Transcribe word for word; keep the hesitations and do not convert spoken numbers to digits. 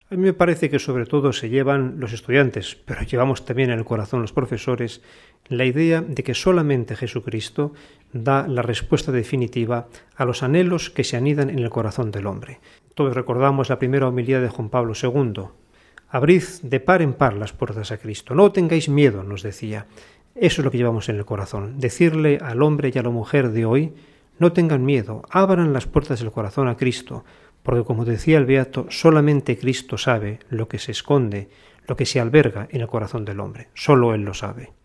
A mí me parece que sobre todo se llevan los estudiantes, pero llevamos también en el corazón los profesores, la idea de que solamente Jesucristo da la respuesta definitiva a los anhelos que se anidan en el corazón del hombre. Todos recordamos la primera homilía de Juan Pablo segundo. Abrid de par en par las puertas a Cristo. No tengáis miedo, nos decía. Eso es lo que llevamos en el corazón. Decirle al hombre y a la mujer de hoy, no tengan miedo, abran las puertas del corazón a Cristo, porque como decía el Beato, solamente Cristo sabe lo que se esconde, lo que se alberga en el corazón del hombre. Solo Él lo sabe.